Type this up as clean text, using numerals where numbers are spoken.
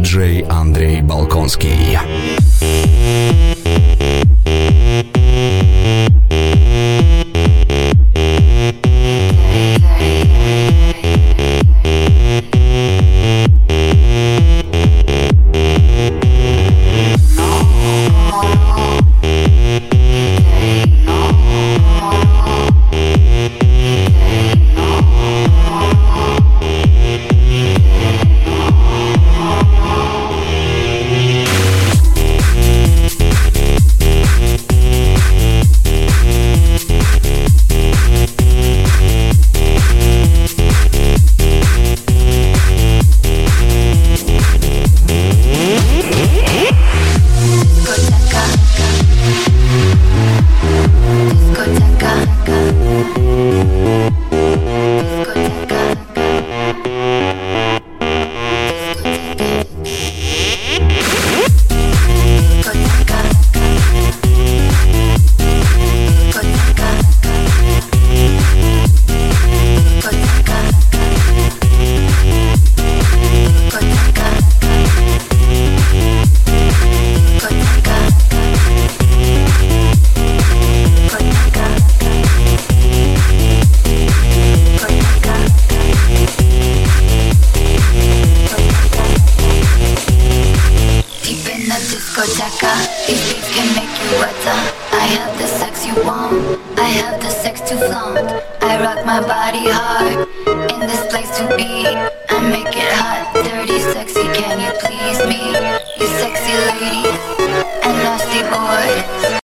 диджей Андрей Балконский. I rock my body hard in this place to be. I make it hot, dirty, sexy. Can you please?